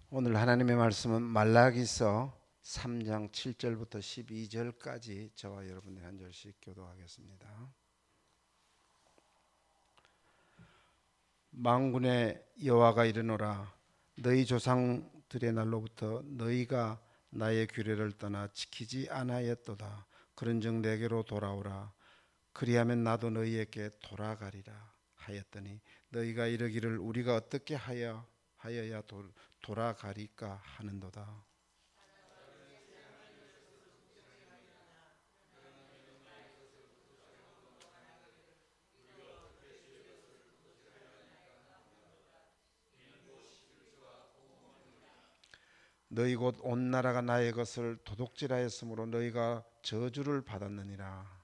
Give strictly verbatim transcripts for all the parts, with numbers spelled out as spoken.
오늘 하나님의 말씀은 말라기서 삼 장 칠 절부터 십이 절까지 저와 여러분들이 한 절씩 교도하겠습니다. 만군의 여호와가 이르노라, 너희 조상들의 날로부터 너희가 나의 규례를 떠나 지키지 아니하였도다. 그런즉 내게로 돌아오라. 그리하면 나도 너희에게 돌아가리라 하였더니 너희가 이르기를 우리가 어떻게 하여 하여야 도, 돌아가리까 하는도다. 너희 곧 온 나라가 나의 것을 도둑질하였으므로 너희가 저주를 받았느니라.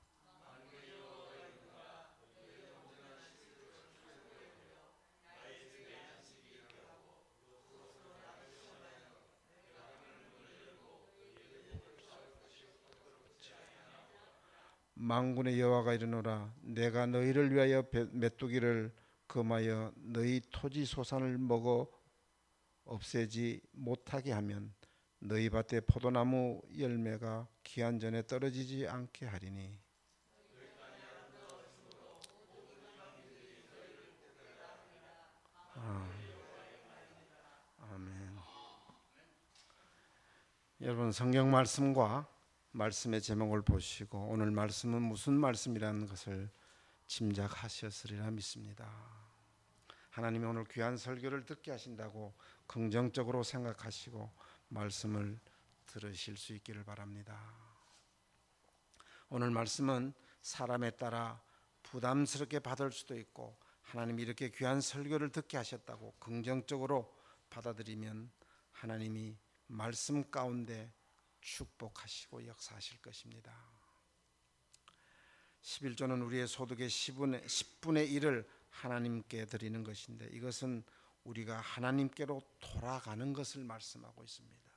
만군의 여호와가 이르노라, 내가 너희를 위하여 메뚜기를 금하여 너희 토지 소산을 먹어 없애지 못하게 하면 너희 밭에 포도나무 열매가 기한 전에 떨어지지 않게 하리니. 아, 아멘. 여러분, 성경 말씀과 말씀의 제목을 보시고 오늘 말씀은 무슨 말씀이라는 것을 짐작하셨으리라 믿습니다. 하나님이 오늘 귀한 설교를 듣게 하신다고 긍정적으로 생각하시고 말씀을 들으실 수 있기를 바랍니다. 오늘 말씀은 사람에 따라 부담스럽게 받을 수도 있고, 하나님이 이렇게 귀한 설교를 듣게 하셨다고 긍정적으로 받아들이면 하나님이 말씀 가운데 축복하시고 역사하실 것입니다. 십일조는 우리의 소득의 십분의 일을 하나님께 드리는 것인데, 이것은 우리가 하나님께로 돌아가는 것을 말씀하고 있습니다.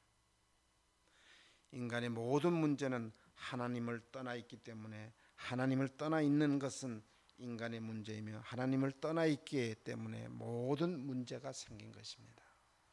인간의 모든 문제는 하나님을 떠나 있기 때문에, 하나님을 떠나 있는 것은 인간의 문제이며, 하나님을 떠나 있기 때문에 모든 문제가 생긴 것입니다.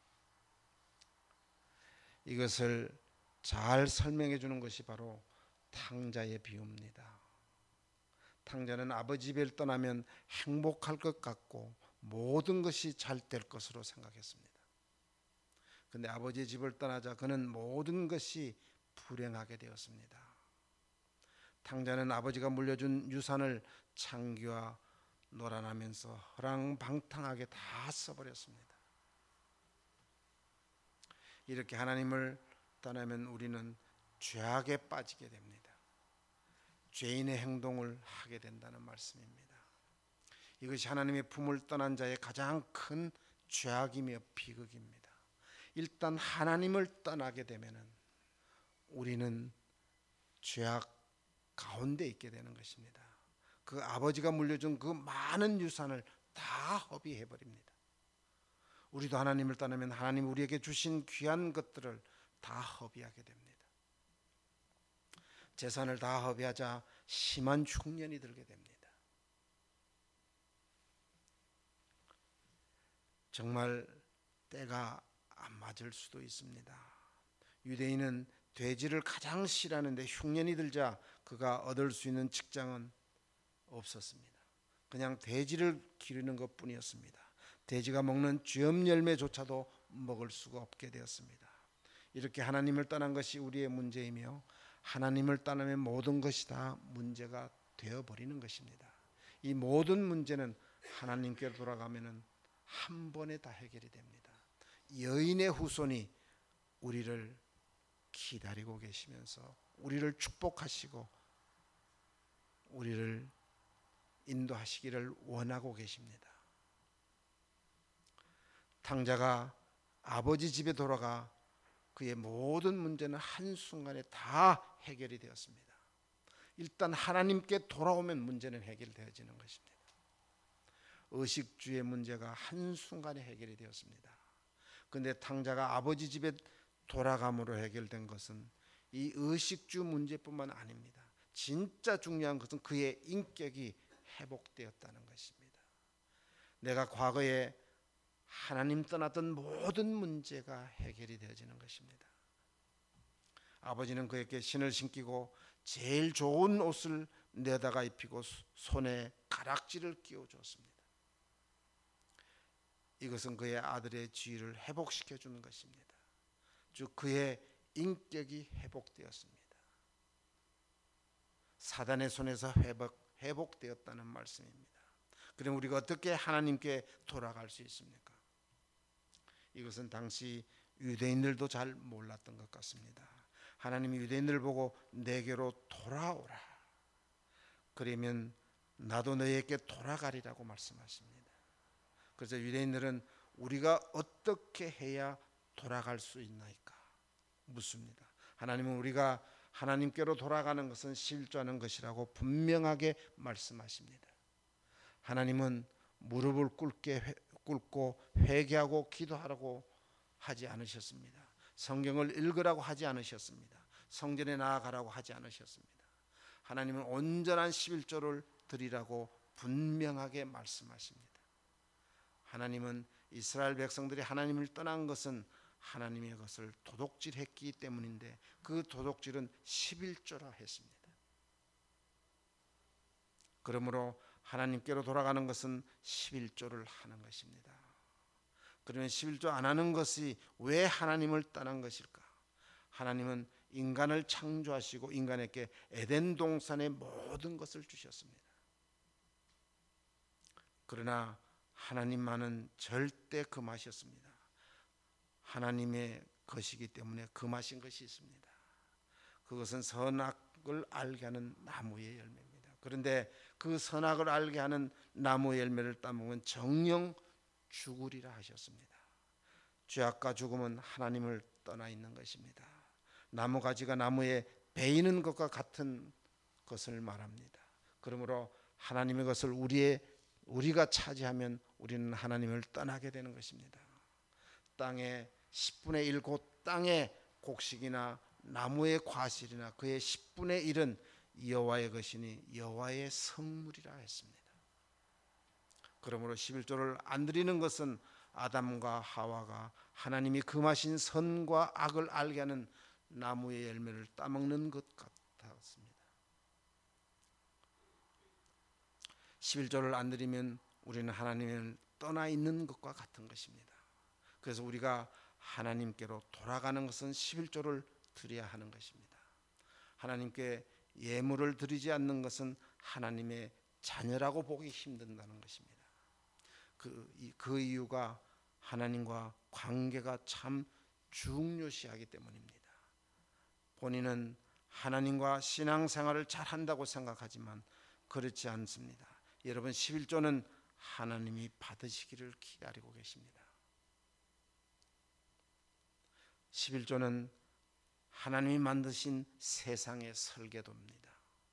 이것을 잘 설명해 주는 것이 바로 탕자의 비유입니다. 탕자는 아버지 집을 떠나면 행복할 것 같고 모든 것이 잘 될 것으로 생각했습니다. 그런데 아버지의 집을 떠나자 그는 모든 것이 불행하게 되었습니다. 탕자는 아버지가 물려준 유산을 창기와 놀아나면서 허랑방탕하게 다 써버렸습니다. 이렇게 하나님을 떠나면 우리는 죄악에 빠지게 됩니다. 죄인의 행동을 하게 된다는 말씀입니다. 이것이 하나님의 품을 떠난 자의 가장 큰 죄악이며 비극입니다. 일단 하나님을 떠나게 되면 우리는 죄악 가운데 있게 되는 것입니다. 그 아버지가 물려준 그 많은 유산을 다 허비해버립니다. 우리도 하나님을 떠나면 하나님 우리에게 주신 귀한 것들을 다 허비하게 됩니다. 재산을 다 허비하자 심한 흉년이 들게 됩니다. 정말 때가 안 맞을 수도 있습니다. 유대인은 돼지를 가장 싫어하는데 흉년이 들자 그가 얻을 수 있는 직장은 없었습니다. 그냥 돼지를 기르는 것뿐이었습니다. 돼지가 먹는 쥐엄 열매조차도 먹을 수가 없게 되었습니다. 이렇게 하나님을 떠난 것이 우리의 문제이며, 하나님을 떠나면 모든 것이 다 문제가 되어버리는 것입니다. 이 모든 문제는 하나님께로 돌아가면 한 번에 다 해결이 됩니다. 여인의 후손이 우리를 기다리고 계시면서 우리를 축복하시고 우리를 인도하시기를 원하고 계십니다. 탕자가 아버지 집에 돌아가 그의 모든 문제는 한순간에 다 해결이 되었습니다. 일단 하나님께 돌아오면 문제는 해결되어지는 것입니다. 의식주의 문제가 한순간에 해결이 되었습니다. 그런데 탕자가 아버지 집에 돌아감으로 해결된 것은 이 의식주 문제뿐만 아닙니다. 진짜 중요한 것은 그의 인격이 회복되었다는 것입니다. 내가 과거에 하나님 떠났던 모든 문제가 해결이 되어지는 것입니다. 아버지는 그에게 신을 신기고 제일 좋은 옷을 내다가 입히고 손에 가락지를 끼워 주었습니다. 이것은 그의 아들의 지위를 회복시켜 주는 것입니다. 즉 그의 인격이 회복되었습니다. 사단의 손에서 회복, 회복되었다는 말씀입니다. 그럼 우리가 어떻게 하나님께 돌아갈 수 있습니까? 이것은 당시 유대인들도 잘 몰랐던 것 같습니다. 하나님이 유대인들을 보고 내게로 돌아오라. 그러면 나도 너에게 돌아가리라고 말씀하십니다. 그래서 유대인들은 우리가 어떻게 해야 돌아갈 수 있나이까 묻습니다. 하나님은 우리가 하나님께로 돌아가는 것은 실조하는 것이라고 분명하게 말씀하십니다. 하나님은 무릎을 꿇게 꿇고 회개하고 기도하라고 하지 않으셨습니다. 성경을 읽으라고 하지 않으셨습니다. 성전에 나아가라고 하지 않으셨습니다. 하나님은 온전한 십일조를 드리라고 분명하게 말씀하십니다. 하나님은 이스라엘 백성들이 하나님을 떠난 것은 하나님의 것을 도둑질했기 때문인데 그 도둑질은 십일조라 했습니다. 그러므로 하나님께로 돌아가는 것은 십일조를 하는 것입니다. 그러면 십일조 안 하는 것이 왜 하나님을 떠난 것일까? 하나님은 인간을 창조하시고 인간에게 에덴 동산의 모든 것을 주셨습니다. 그러나 하나님만은 절대 금하셨습니다. 하나님의 것이기 때문에 금하신 것이 있습니다. 그것은 선악을 알게 하는 나무의 열매입니다. 그런데 그 선악을 알게 하는 나무의 열매를 따먹으면 정령 죽으리라 하셨습니다. 죄악과 죽음은 하나님을 떠나 있는 것입니다. 나무가지가 나무에 베이는 것과 같은 것을 말합니다. 그러므로 하나님의 것을 우리의 우리가 차지하면 우리는 하나님을 떠나게 되는 것입니다. 땅의 십분의 일 곧 땅의 곡식이나 나무의 과실이나 그의 십분의 일은 여호와의 것이니 여호와의 선물이라 했습니다. 그러므로 십일조를 안 드리는 것은 아담과 하와가 하나님이 금하신 선과 악을 알게 하는 나무의 열매를 따먹는 것 같았습니다. 십일조를 안 드리면 우리는 하나님을 떠나 있는 것과 같은 것입니다. 그래서 우리가 하나님께로 돌아가는 것은 십일조를 드려야 하는 것입니다. 하나님께 예물을 드리지 않는 것은 하나님의 자녀라고 보기 힘든다는 것입니다. 그, 그 이유가 하나님과 관계가 참 중요시하기 때문입니다. 본인은 하나님과 신앙생활을 잘한다고 생각하지만 그렇지 않습니다. 여러분 십일조는 하나님이 받으시기를 기다리고 계십니다. 십일조는 하나님이 만드신 세상의 설계도입니다.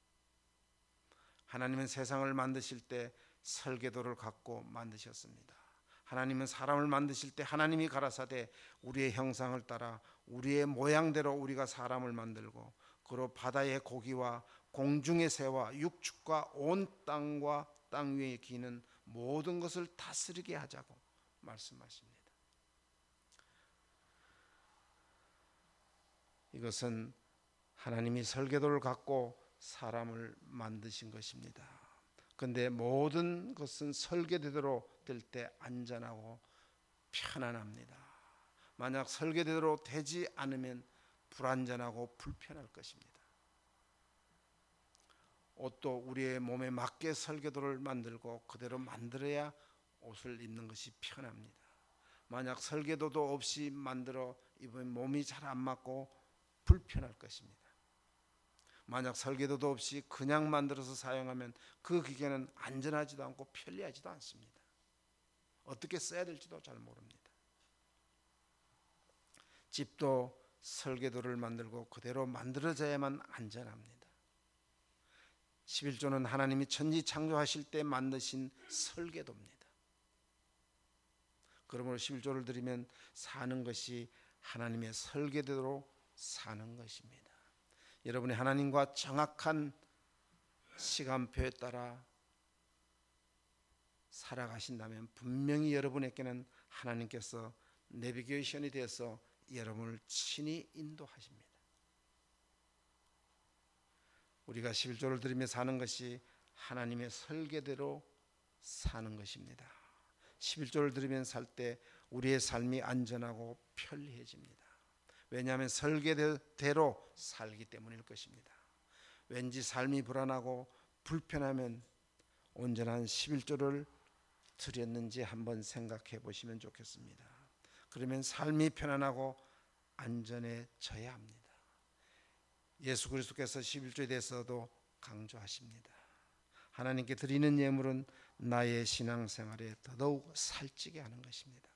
하나님은 세상을 만드실 때 설계도를 갖고 만드셨습니다. 하나님은 사람을 만드실 때 하나님이 가라사대 우리의 형상을 따라 우리의 모양대로 우리가 사람을 만들고 그로 바다의 고기와 공중의 새와 육축과 온 땅과 땅 위에 기는 모든 것을 다스리게 하자고 말씀하십니다. 이것은 하나님이 설계도를 갖고 사람을 만드신 것입니다. 그런데 모든 것은 설계대로 될 때 안전하고 편안합니다. 만약 설계대로 되지 않으면 불안전하고 불편할 것입니다. 옷도 우리의 몸에 맞게 설계도를 만들고 그대로 만들어야 옷을 입는 것이 편합니다. 만약 설계도도 없이 만들어 입으면 몸이 잘 안 맞고 불편할 것입니다. 만약 설계도도 없이 그냥 만들어서 사용하면 그 기계는 안전하지도 않고 편리하지도 않습니다. 어떻게 써야 될지도 잘 모릅니다. 집도 설계도를 만들고 그대로 만들어져야만 안전합니다. 십일조는 하나님이 천지 창조하실 때 만드신 설계도입니다. 그러므로 십일조를 드리면 사는 것이 하나님의 설계대로 사는 것입니다. 여러분이 하나님과 정확한 시간표에 따라 살아가신다면 분명히 여러분에게는 하나님께서 내비게이션이 되어서 여러분을 친히 인도하십니다. 우리가 십일조를 드리며 사는 것이 하나님의 설계대로 사는 것입니다. 십일조를 드리며 살 때 우리의 삶이 안전하고 편리해집니다. 왜냐하면 설계대로 살기 때문일 것입니다. 왠지 삶이 불안하고 불편하면 온전한 십일조를 드렸는지 한번 생각해 보시면 좋겠습니다. 그러면 삶이 편안하고 안전해져야 합니다. 예수 그리스도께서 십일조에 대해서도 강조하십니다. 하나님께 드리는 예물은 나의 신앙생활에 더더욱 살찌게 하는 것입니다.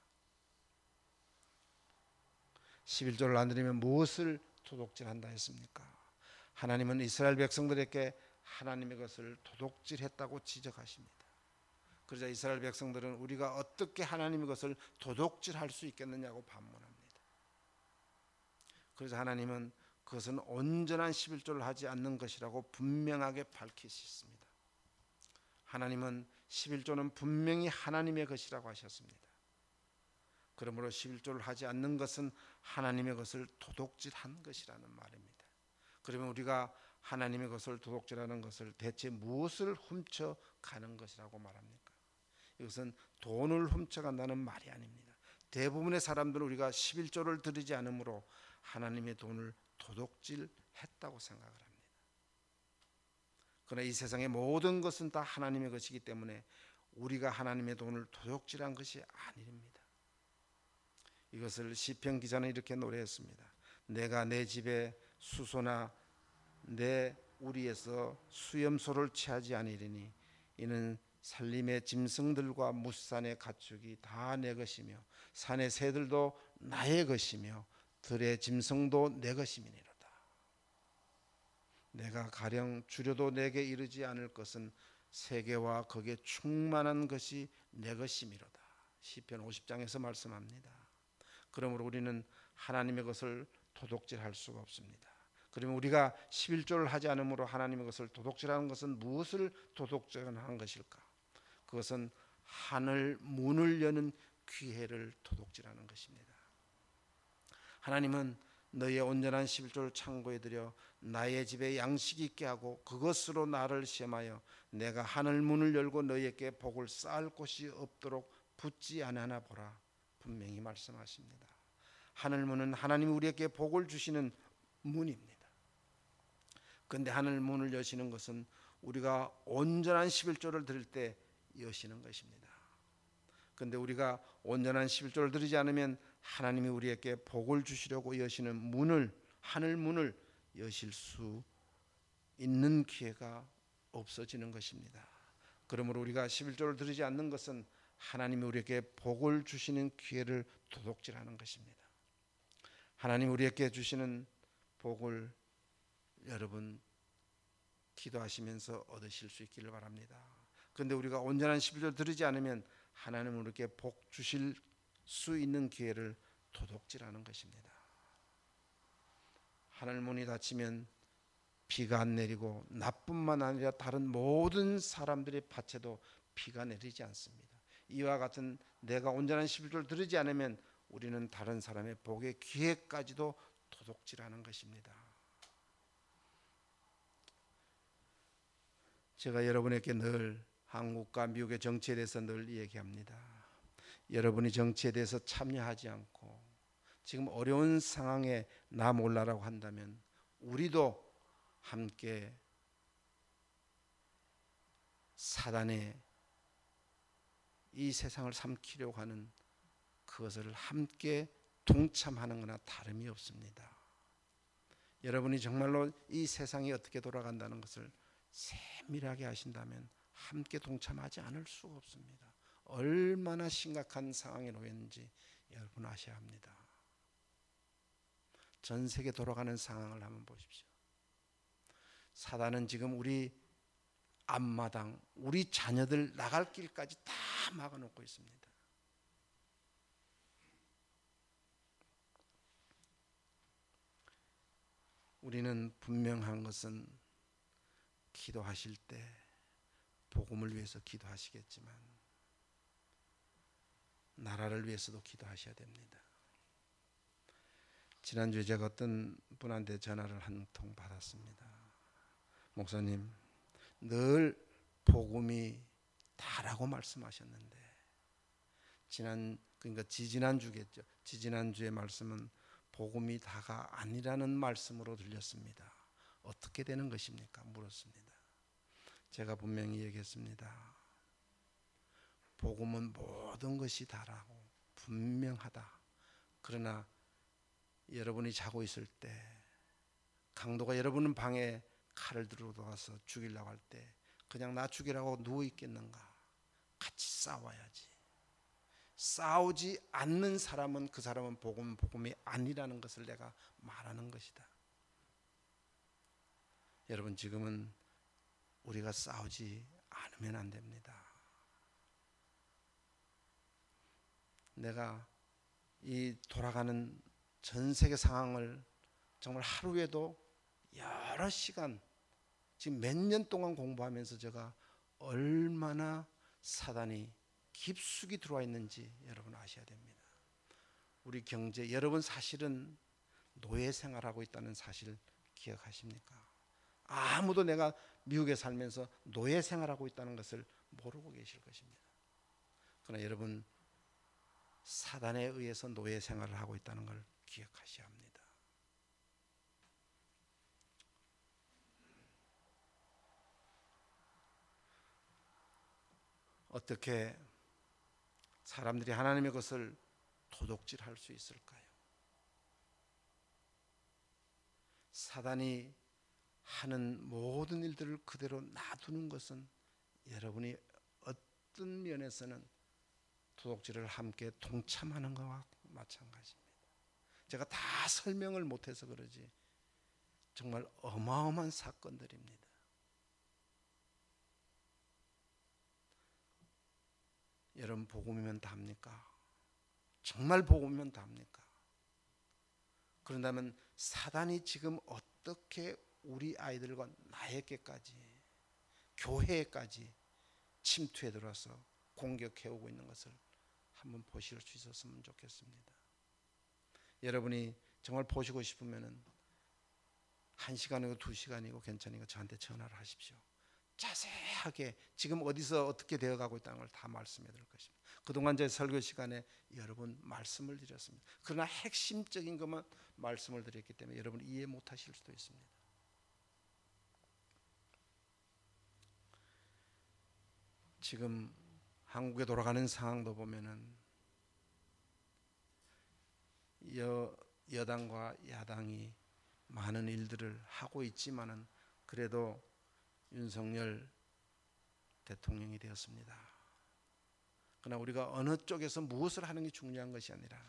십일조를 안 드리면 무엇을 도둑질한다 했습니까? 하나님은 이스라엘 백성들에게 하나님의 것을 도둑질했다고 지적하십니다. 그러자 이스라엘 백성들은 우리가 어떻게 하나님의 것을 도둑질할 수 있겠느냐고 반문합니다. 그래서 하나님은 그것은 온전한 십일조를 하지 않는 것이라고 분명하게 밝히셨습니다. 하나님은 십일조는 분명히 하나님의 것이라고 하셨습니다. 그러므로 십일조를 하지 않는 것은 하나님의 것을 도둑질한 것이라는 말입니다. 그러면 우리가 하나님의 것을 도둑질하는 것을 대체 무엇을 훔쳐가는 것이라고 말합니까? 이것은 돈을 훔쳐간다는 말이 아닙니다. 대부분의 사람들은 우리가 십일조를 드리지 않으므로 하나님의 돈을 도둑질했다고 생각을 합니다. 그러나 이 세상의 모든 것은 다 하나님의 것이기 때문에 우리가 하나님의 돈을 도둑질한 것이 아닙니다. 이것을 시편 기자는 이렇게 노래했습니다. 내가 내 집에 수소나 내 우리에서 수염소를 취하지 아니리니 이는 산림의 짐승들과 무산의 가축이 다 내 것이며 산의 새들도 나의 것이며 들의 짐승도 내 것임이니로다. 내가 가령 줄여도 내게 이르지 않을 것은 세계와 거기에 충만한 것이 내 것임이로다. 시편 오십 장에서 말씀합니다. 그러므로 우리는 하나님의 것을 도둑질할 수가 없습니다. 그러면 우리가 십일조를 하지 않으므로 하나님의 것을 도둑질하는 것은 무엇을 도둑질하는 것일까? 그것은 하늘 문을 여는 기회를 도둑질하는 것입니다. 하나님은 너희의 온전한 십일조를 창고에 들여 나의 집에 양식이 있게 하고 그것으로 나를 시험하여 내가 하늘 문을 열고 너희에게 복을 쌓을 곳이 없도록 붙지 않으나 보라. 분명히 말씀하십니다. 하늘 문은 하나님이 우리에게 복을 주시는 문입니다. 그런데 하늘 문을 여시는 것은 우리가 온전한 십일조를 드릴 때 여시는 것입니다. 그런데 우리가 온전한 십일조를 드리지 않으면 하나님이 우리에게 복을 주시려고 여시는 문을, 하늘 문을 여실 수 있는 기회가 없어지는 것입니다. 그러므로 우리가 십일조를 드리지 않는 것은 하나님이 우리에게 복을 주시는 기회를 도둑질하는 것입니다. 하나님 우리에게 주시는 복을 여러분 기도하시면서 얻으실 수 있기를 바랍니다. 그런데 우리가 온전한 십일조를 드리지 않으면 하나님은 우리에게 복 주실 수 있는 기회를 도둑질하는 것입니다. 하늘문이 닫히면 비가 안 내리고 나뿐만 아니라 다른 모든 사람들의 밭에도 비가 내리지 않습니다. 이와 같은 내가 온전한 십일조를 드리지 않으면 우리는 다른 사람의 복의 기회까지도 도둑질하는 것입니다. 제가 여러분에게 늘 한국과 미국의 정치에 대해서 늘 얘기합니다. 여러분이 정치에 대해서 참여하지 않고 지금 어려운 상황에 나 몰라라고 한다면 우리도 함께 사단의 이 세상을 삼키려고 하는 그것을 함께 동참하는 거나 다름이 없습니다. 여러분이 정말로 이 세상이 어떻게 돌아간다는 것을 세밀하게 아신다면 함께 동참하지 않을 수가 없습니다. 얼마나 심각한 상황에 놓였는지 여러분 아셔야 합니다. 전 세계 돌아가는 상황을 한번 보십시오. 사단은 지금 우리 앞마당, 우리 자녀들 나갈 길까지 다 막아놓고 있습니다. 우리는 분명한 것은 기도하실 때 복음을 위해서 기도하시겠지만 나라를 위해서도 기도하셔야 됩니다. 지난주에 제가 어떤 분한테 전화를 한 통 받았습니다. 목사님, 늘 복음이 다라고 말씀하셨는데 지난 그러니까 지지난주겠죠. 지지난주의 말씀은 복음이 다가 아니라는 말씀으로 들렸습니다. 어떻게 되는 것입니까? 물었습니다. 제가 분명히 얘기했습니다. 복음은 모든 것이 다라고 분명하다. 그러나 여러분이 자고 있을 때 강도가 여러분 방에 칼을 들어와서 죽이려고 할 때 그냥 나 죽이라고 누워 있겠는가? 같이 싸워야지. 싸우지 않는 사람은 그 사람은 복음, 복음이 아니라는 것을 내가 말하는 것이다. 여러분, 지금은 우리가 싸우지 않으면 안 됩니다. 내가 이 돌아가는 전 세계 상황을 정말 하루에도 여러 시간 지금 몇 년 동안 공부하면서 제가 얼마나 사단이 깊숙이 들어와 있는지 여러분 아셔야 됩니다. 우리 경제, 여러분 사실은 노예 생활하고 있다는 사실 기억하십니까? 아무도 내가 미국에 살면서 노예 생활하고 있다는 것을 모르고 계실 것입니다. 그러나 여러분 사단에 의해서 노예 생활을 하고 있다는 걸 기억하셔야 합니다. 어떻게 사람들이 하나님의 것을 도둑질할 수 있을까요? 사단이 하는 모든 일들을 그대로 놔두는 것은 여러분이 어떤 면에서는 도둑질을 함께 동참하는 것과 마찬가지입니다. 제가 다 설명을 못해서 그러지 정말 어마어마한 사건들입니다. 여러분 복음이면 답니까? 정말 복음이면 답니까? 그런다면 사단이 지금 어떻게 우리 아이들과 나에게까지 교회에까지 침투해 들어와서 공격해 오고 있는 것을 한번 보실 수 있었으면 좋겠습니다. 여러분이 정말 보시고 싶으면은 한 시간이고 두 시간이고 괜찮으니까 저한테 전화를 하십시오. 자세하게 지금 어디서 어떻게 되어가고 있다는 걸 다 말씀해 드릴 것입니다. 그동안 제 설교 시간에 여러분 말씀을 드렸습니다. 그러나 핵심적인 것만 말씀을 드렸기 때문에 여러분이 이해 못하실 수도 있습니다. 지금 한국에 돌아가는 상황도 보면은 여, 여당과 야당이 많은 일들을 하고 있지만은 그래도 윤석열 대통령이 되었습니다. 그러나 우리가 어느 쪽에서 무엇을 하는 게 중요한 것이 아니라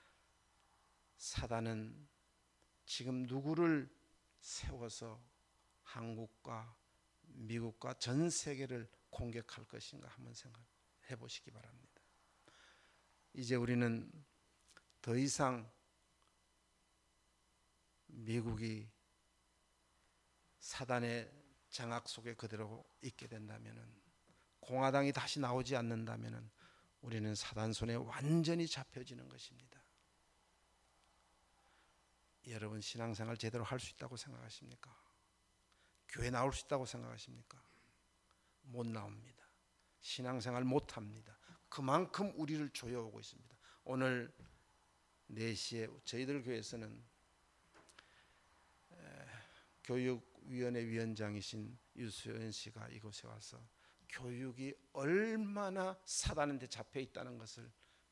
사단은 지금 누구를 세워서 한국과 미국과 전 세계를 공격할 것인가 한번 생각해 보시기 바랍니다. 이제 우리는 더 이상 미국이 사단의 장악 속에 그대로 있게 된다면은, 공화당이 다시 나오지 않는다면은 우리는 사단 손에 완전히 잡혀지는 것입니다. 여러분 신앙생활 제대로 할 수 있다고 생각하십니까? 교회 나올 수 있다고 생각하십니까? 못 나옵니다. 신앙생활 못 합니다. 그만큼 우리를 조여오고 있습니다. 오늘 네 시에 저희들 교회에서는 교육위원회 위원장이신 유수연 씨가 이곳에 와서 교육이 얼마나 사단한테 잡혀 있다는 것을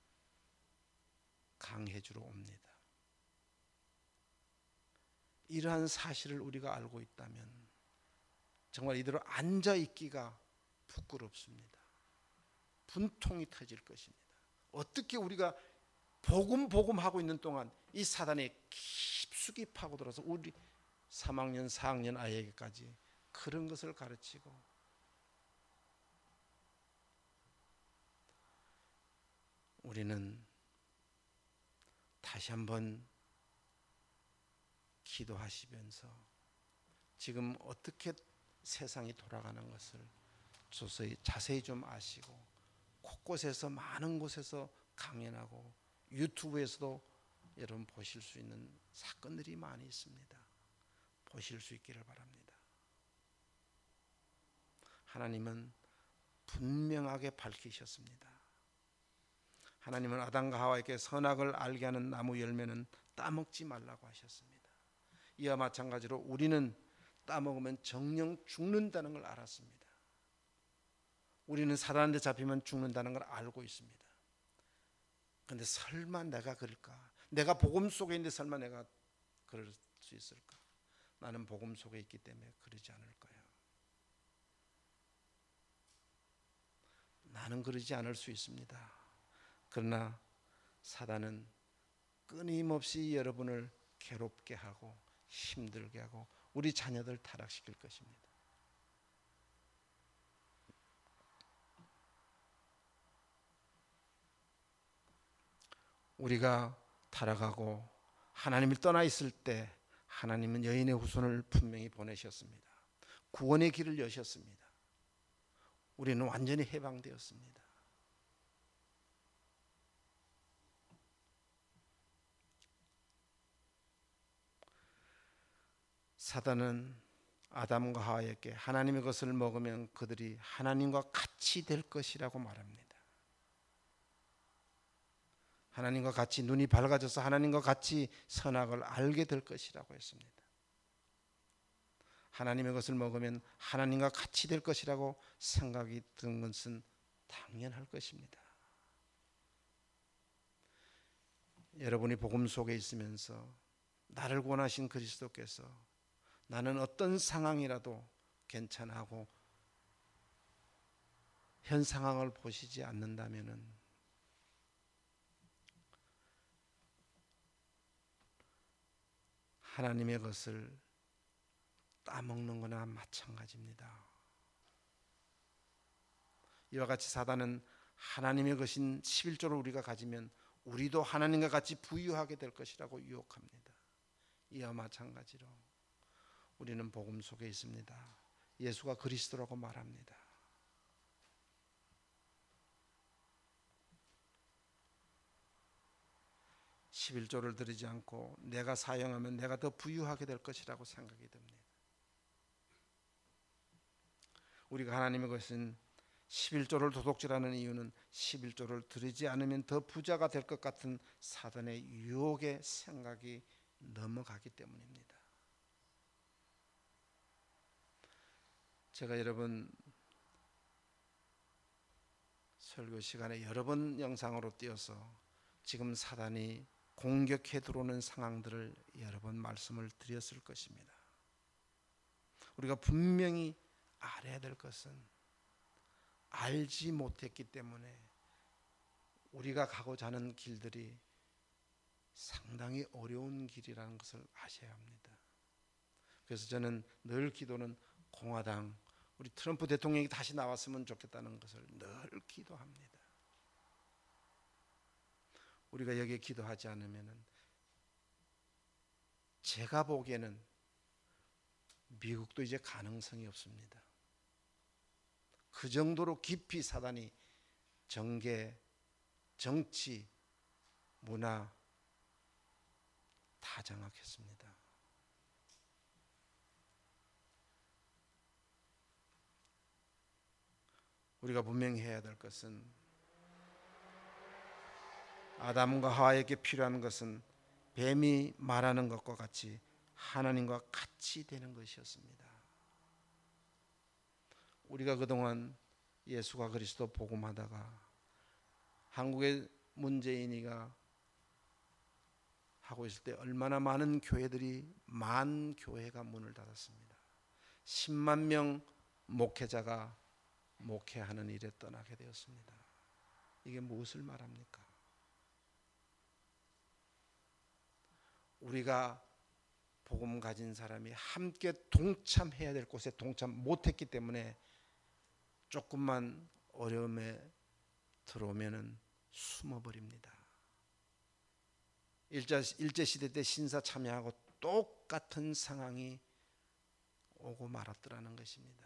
강해 주러 옵니다. 이러한 사실을 우리가 알고 있다면 정말 이대로 앉아 있기가 부끄럽습니다. 분통이 터질 것입니다. 어떻게 우리가 복음 복음 하고 있는 동안 이 사단이 깊숙이 파고들어서 우리 삼 학년 사 학년 아이에게까지 그런 것을 가르치고, 우리는 다시 한번 기도하시면서 지금 어떻게 세상이 돌아가는 것을 조서히 자세히 좀 아시고 곳곳에서 많은 곳에서 강연하고 유튜브에서도 여러분 보실 수 있는 사건들이 많이 있습니다. 보실 수 있기를 바랍니다. 하나님은 분명하게 밝히셨습니다. 하나님은 아담과 하와에게 선악을 알게 하는 나무 열매는 따먹지 말라고 하셨습니다. 이와 마찬가지로 우리는 따먹으면 정령 죽는다는 걸 알았습니다. 우리는 사단한테 잡히면 죽는다는 걸 알고 있습니다. 그런데 설마 내가 그럴까? 내가 복음 속에 있는데 설마 내가 그럴 수 있을까? 나는 복음 속에 있기 때문에 그러지 않을 거야. 나는 그러지 않을 수 있습니다. 그러나 사단은 끊임없이 여러분을 괴롭게 하고 힘들게 하고 우리 자녀들 타락시킬 것입니다. 우리가 타락하고 하나님을 떠나 있을 때 하나님은 여인의 후손을 분명히 보내셨습니다. 구원의 길을 여셨습니다. 우리는 완전히 해방되었습니다. 사단은 아담과 하와에게 하나님의 것을 먹으면 그들이 하나님과 같이 될 것이라고 말합니다. 하나님과 같이 눈이 밝아져서 하나님과 같이 선악을 알게 될 것이라고 했습니다. 하나님의 것을 먹으면 하나님과 같이 될 것이라고 생각이 든 것은 당연할 것입니다. 여러분이 복음 속에 있으면서 나를 구원하신 그리스도께서 나는 어떤 상황이라도 괜찮아 하고 현 상황을 보시지 않는다면은 하나님의 것을 따먹는 거나 마찬가지입니다. 이와 같이 사단은 하나님의 것인 십일조를 우리가 가지면 우리도 하나님과 같이 부유하게 될 것이라고 유혹합니다. 이와 마찬가지로 우리는 복음 속에 있습니다. 예수가 그리스도라고 말합니다. 십일조를 드리지 않고 내가 사용하면 내가 더 부유하게 될 것이라고 생각이 듭니다. 우리가 하나님의 것은 십일조를 도둑질하는 이유는 십일조를 드리지 않으면 더 부자가 될 것 같은 사단의 유혹의 생각이 넘어가기 때문입니다. 제가 여러분 설교 시간에 여러 번 영상으로 띄어서 지금 사단이 공격해 들어오는 상황들을 여러 번 말씀을 드렸을 것입니다. 우리가 분명히 알아야 될 것은 알지 못했기 때문에 우리가 가고자 하는 길들이 상당히 어려운 길이라는 것을 아셔야 합니다. 그래서 저는 늘 기도는 공화당 우리 트럼프 대통령이 다시 나왔으면 좋겠다는 것을 늘 기도합니다. 우리가 여기에 기도하지 않으면 제가 보기에는 미국도 이제 가능성이 없습니다. 그 정도로 깊이 사단이 정계, 정치, 문화 다 장악했습니다. 우리가 분명히 해야 될 것은 아담과 하와에게 필요한 것은 뱀이 말하는 것과 같이 하나님과 같이 되는 것이었습니다. 우리가 그동안 예수가 그리스도 복음하다가 한국의 문재인이가 하고 있을 때 얼마나 많은 교회들이 만 교회가 문을 닫았습니다. 십만 명 목회자가 목회하는 일에 떠나게 되었습니다. 이게 무엇을 말합니까? 우리가 복음 가진 사람이 함께 동참해야 될 곳에 동참 못했기 때문에 조금만 어려움에 들어오면은 숨어버립니다. 일제, 일제시대 때 신사 참여하고 똑같은 상황이 오고 말았더라는 것입니다.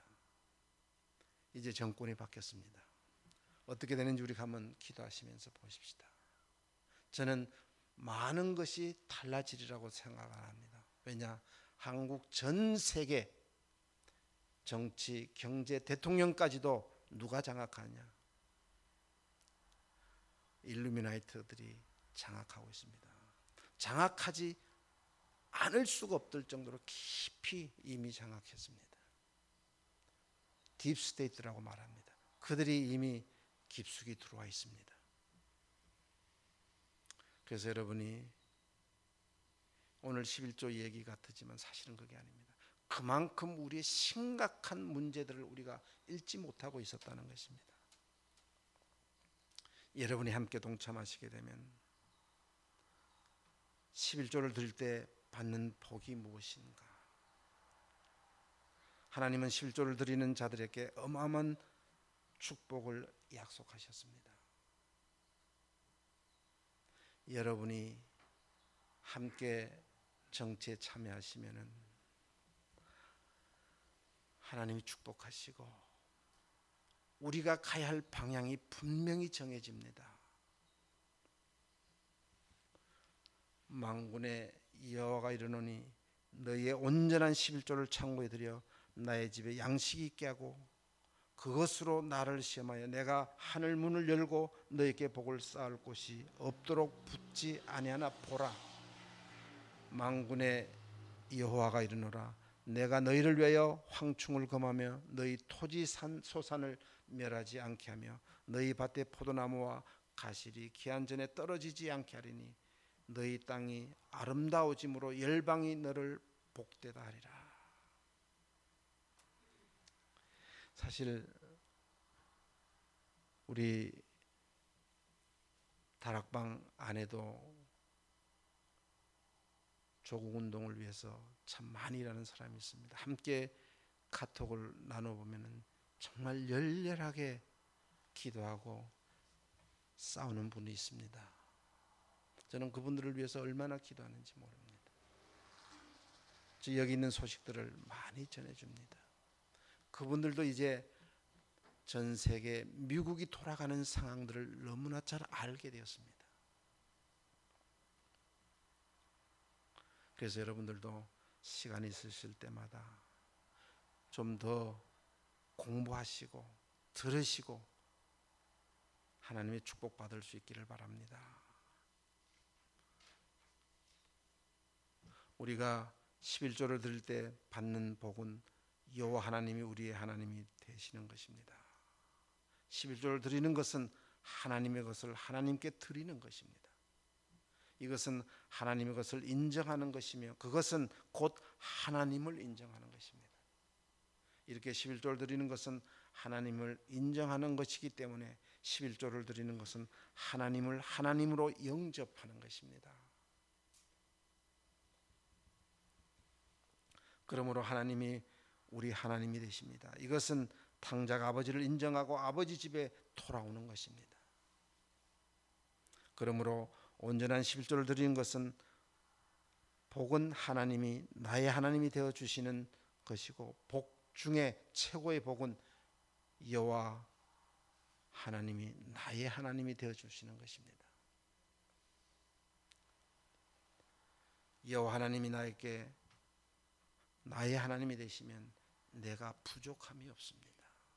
이제 정권이 바뀌었습니다. 어떻게 되는지 우리 한번 기도하시면서 보십시다. 저는 많은 것이 달라지리라고 생각을 합니다. 왜냐? 한국 전 세계 정치, 경제, 대통령까지도 누가 장악하냐? 일루미나이트들이 장악하고 있습니다. 장악하지 않을 수가 없을 정도로 깊이 이미 장악했습니다. 딥스테이트라고 말합니다. 그들이 이미 깊숙이 들어와 있습니다. 그래서 여러분이 오늘 십일조 얘기 같지만 사실은 그게 아닙니다. 그만큼 우리의 심각한 문제들을 우리가 읽지 못하고 있었다는 것입니다. 여러분이 함께 동참하시게 되면 십일조를 드릴 때 받는 복이 무엇인가? 하나님은 십일조를 드리는 자들에게 어마어마한 축복을 약속하셨습니다. 여러분이 함께 정치에 참여하시면은 하나님이 축복하시고 우리가 가야 할 방향이 분명히 정해집니다. 만군의 여호와가 이르노니 너희의 온전한 십일조를 창고에 들여 나의 집에 양식이 있게 하고 그것으로 나를 시험하여 내가 하늘 문을 열고 너희에게 복을 쌓을 곳이 없도록 붙지 아니하나 보라. 만군의 여호와가 이르노라 내가 너희를 위하여 황충을 금하며 너희 토지 산 소산을 멸하지 않게 하며 너희 밭의 포도나무와 가실이 기한 전에 떨어지지 않게 하리니 너희 땅이 아름다워짐으로 열방이 너를 복되다 하리라. 사실 우리 다락방 안에도 조국운동을 위해서 참 많이 일하는 사람이 있습니다. 함께 카톡을 나눠보면 정말 열렬하게 기도하고 싸우는 분이 있습니다. 저는 그분들을 위해서 얼마나 기도하는지 모릅니다. 저 여기 있는 소식들을 많이 전해줍니다. 그분들도 이제 전 세계 미국이 돌아가는 상황들을 너무나 잘 알게 되었습니다. 그래서 여러분들도 시간 있으실 때마다 좀 더 공부하시고 들으시고 하나님의 축복받을 수 있기를 바랍니다. 우리가 십일조를 드릴 때 받는 복은 여호와 하나님이 우리의 하나님이 되시는 것입니다. 십일조를 드리는 것은 하나님의 것을 하나님께 드리는 것입니다. 이것은 하나님의 것을 인정하는 것이며 그것은 곧 하나님을 인정하는 것입니다. 이렇게 십일조를 드리는 것은 하나님을 인정하는 것이기 때문에 십일조를 드리는 것은 하나님을 하나님으로 영접하는 것입니다. 그러므로 하나님이 우리 하나님이 되십니다. 이것은 탕자가 아버지를 인정하고 아버지 집에 돌아오는 것입니다. 그러므로 온전한 십일조를 드리는 것은 복은 하나님이 나의 하나님이 되어 주시는 것이고 복 중에 최고의 복은 여호와 하나님이 나의 하나님이 되어 주시는 것입니다. 여호와 하나님이 나에게 나의 하나님이 되시면 내가 부족함이 없습니다.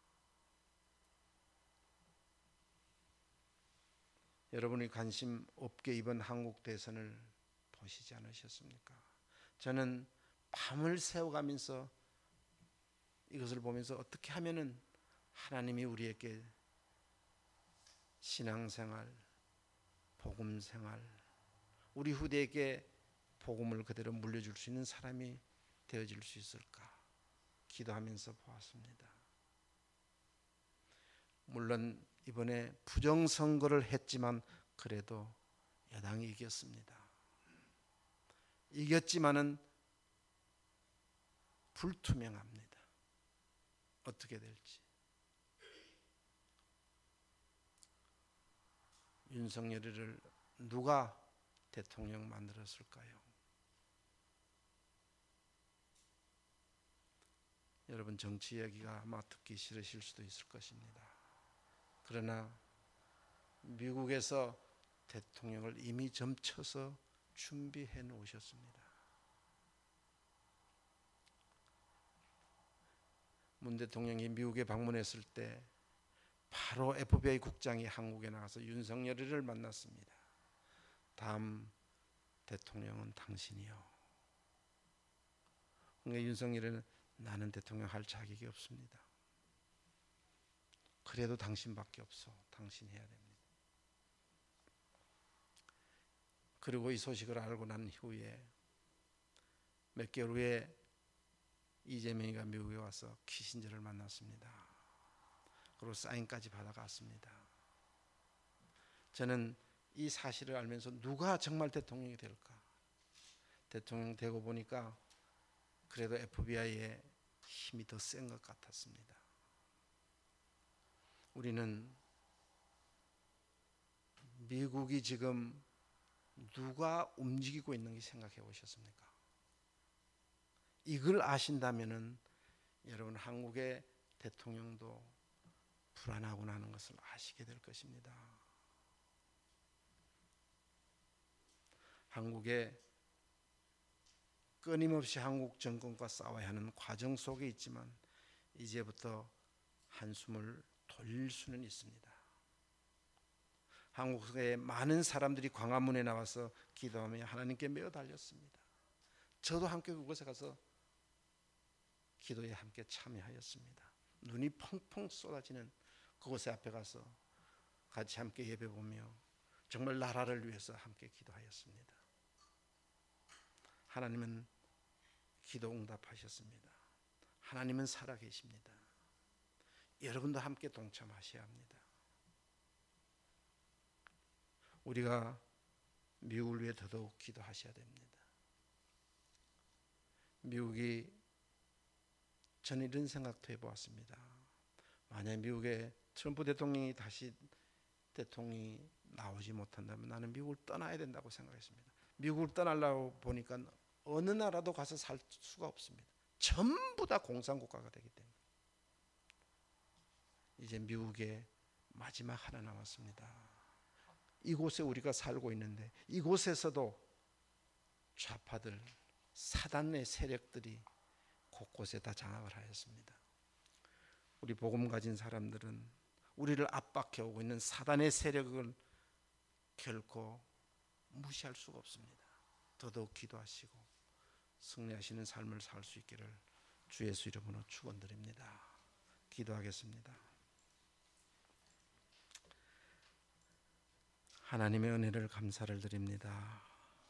여러분이 관심 없게 이번 한국 대선을 보시지 않으셨습니까? 저는 밤을 새워가면서 이것을 보면서 어떻게 하면은 하나님이 우리에게 신앙생활, 복음생활, 우리 후대에게 복음을 그대로 물려줄 수 있는 사람이 되어질 수 있을까 기도하면서 보았습니다. 물론 이번에 부정선거를 했지만 그래도 여당이 이겼습니다. 이겼지만은 불투명합니다. 어떻게 될지. 윤석열이를 누가 대통령 만들었을까요? 여러분 정치 이야기가 아마 듣기 싫으실 수도 있을 것입니다. 그러나 미국에서 대통령을 이미 점쳐서 준비해 놓으셨습니다. 문 대통령이 미국에 방문했을 때 바로 에프비아이 국장이 한국에 나가서 윤석열이를 만났습니다. 다음 대통령은 당신이요. 그러니까 윤석열은 나는 대통령 할 자격이 없습니다. 그래도 당신밖에 없어. 당신 해야 됩니다. 그리고 이 소식을 알고 난 후에 몇 개월 후에 이재명이가 미국에 와서 키신저를 만났습니다. 그리고 사인까지 받아갔습니다. 저는 이 사실을 알면서 누가 정말 대통령이 될까? 대통령 되고 보니까 그래도 에프비아이의 힘이 더 센 것 같았습니다. 우리는 미국이 지금 누가 움직이고 있는지 생각해 보셨습니까? 이걸 아신다면은 여러분 한국의 대통령도 불안하구나 하는 것을 아시게 될 것입니다. 한국에 끊임없이 한국 정권과 싸워야 하는 과정 속에 있지만 이제부터 한숨을 돌릴 수는 있습니다. 한국의 많은 사람들이 광화문에 나와서 기도하며 하나님께 매어 달렸습니다. 저도 함께 그곳에 가서 기도에 함께 참여하였습니다. 눈이 펑펑 쏟아지는 그곳에 앞에 가서 같이 함께 예배 보며 정말 나라를 위해서 함께 기도하였습니다. 하나님은 기도 응답하셨습니다. 하나님은 살아계십니다. 여러분도 함께 동참하셔야 합니다. 우리가 미국을 위해 더더욱 기도하셔야 됩니다. 미국이 저는 이런 생각도 해보았습니다. 만약 미국의 트럼프 대통령이 다시 대통령이 나오지 못한다면 나는 미국을 떠나야 된다고 생각했습니다. 미국을 떠나려고 보니까 어느 나라도 가서 살 수가 없습니다. 전부 다 공산국가가 되기 때문에 이제 미국의 마지막 하나 남았습니다. 이곳에 우리가 살고 있는데 이곳에서도 좌파들 사단의 세력들이 곳곳에 다 장악을 하였습니다. 우리 복음 가진 사람들은 우리를 압박해 오고 있는 사단의 세력을 결코 무시할 수가 없습니다. 더더욱 기도하시고 승리하시는 삶을 살 수 있기를 주 예수 이름으로 축원드립니다. 기도하겠습니다. 하나님의 은혜를 감사를 드립니다.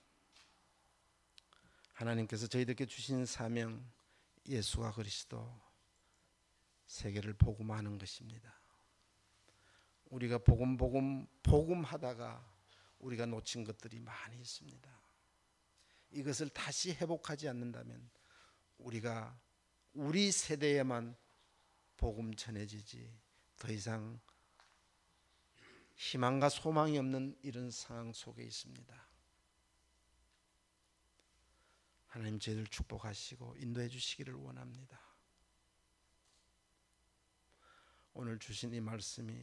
하나님께서 저희들께 주신 사명 예수와 그리스도 세계를 복음하는 것입니다. 우리가 복음 복음 복음하다가 우리가 놓친 것들이 많이 있습니다. 이것을 다시 회복하지 않는다면 우리가 우리 세대에만 복음 전해지지 더 이상 희망과 소망이 없는 이런 상황 속에 있습니다. 하나님 저희를 축복하시고 인도해 주시기를 원합니다. 오늘 주신 이 말씀이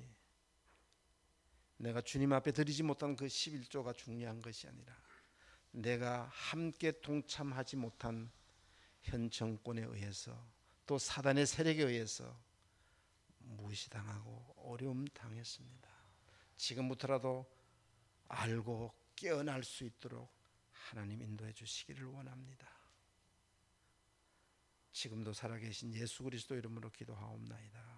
내가 주님 앞에 드리지 못한 그 십일조가 중요한 것이 아니라 내가 함께 동참하지 못한 현 정권에 의해서 또 사단의 세력에 의해서 무시당하고 어려움 당했습니다. 지금부터라도 알고 깨어날 수 있도록 하나님 인도해 주시기를 원합니다. 지금도 살아계신 예수 그리스도 이름으로 기도하옵나이다.